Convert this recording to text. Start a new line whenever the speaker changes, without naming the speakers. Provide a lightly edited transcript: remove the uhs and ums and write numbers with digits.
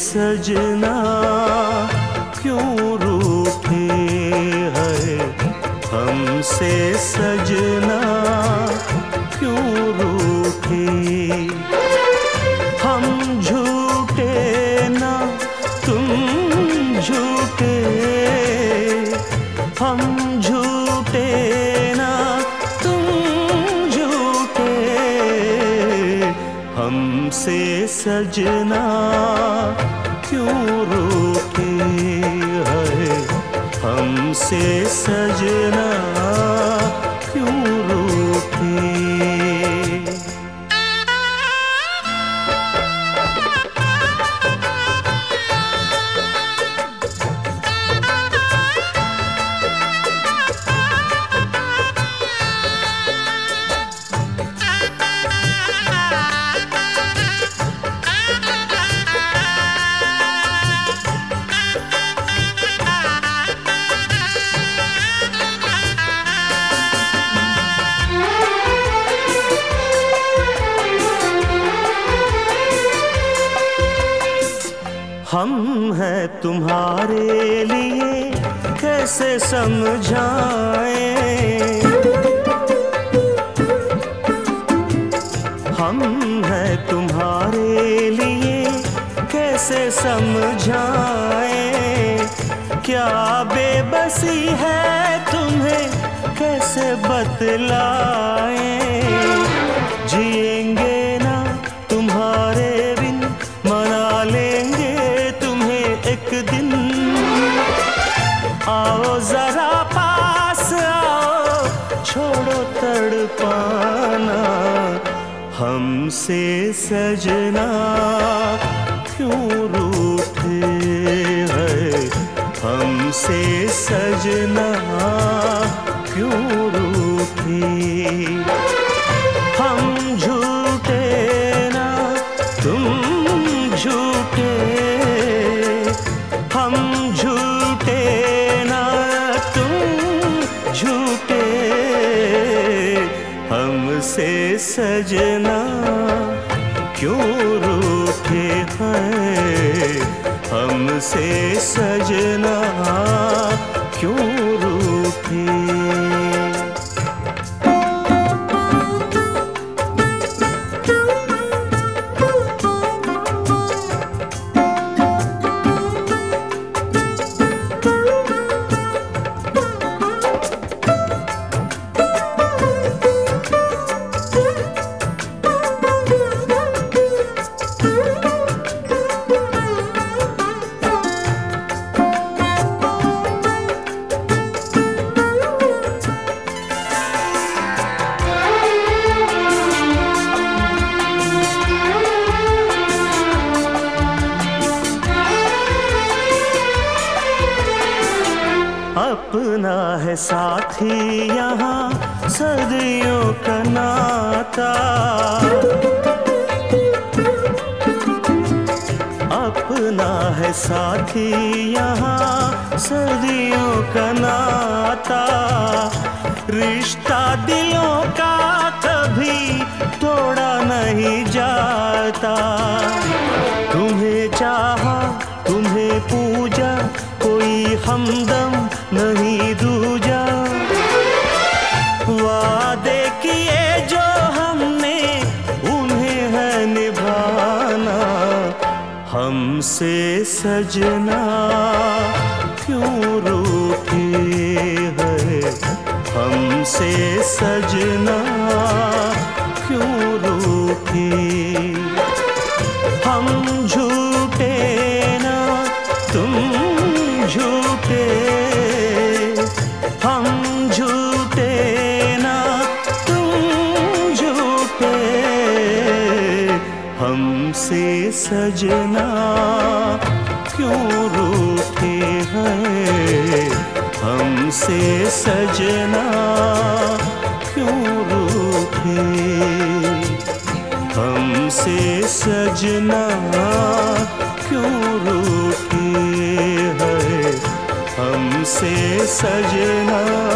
सजना क्यों रूठे है, हमसे सजना क्यों रूठे। हम झूठे ना तुम झूठे, हम झूठे ना तुम झूठे, हमसे सजना क्यों रूठे है, हमसे सजना क्यों रूठे। हम हैं तुम्हारे लिए कैसे समझाएं, हम हैं तुम्हारे लिए कैसे समझाएं। क्या बेबसी है तुम्हें कैसे बतलाएं। जिएंगे ना तुम्हारे बिन, मना लेंगे एक दिन। आओ जरा पास आओ, छोड़ो तड़पाना, हमसे सजना क्यों रूठे है, हमसे सजना क्यों रूठे। हम झूठे ना तुम झूठे, हम झूठे ना तुम झूठे, हमसे सजना क्यों रूठे हैं, हमसे सजना क्यों रूठे। अपना है साथी यहाँ सदियों का नाता, अपना है साथी यहाँ सदियों का नाता। रिश्ता दिलों का कभी तोड़ा नहीं जाता। तुम्हें चाहा तुम्हें पूजा, कोई हमदम नहीं दूजा। वादे किए जो हमने उन्हें है निभाना, हमसे सजना क्यों रूठे है, हमसे सजना क्यों रूठे। हम झूठे ना तुम झूठे, हम झूठे ना तुम झूठे, हमसे सजना क्यों रूठे हैं, हमसे सजना क्यों रूठे। हमसे सजना क्यों रूठे हैं, हमसे सजना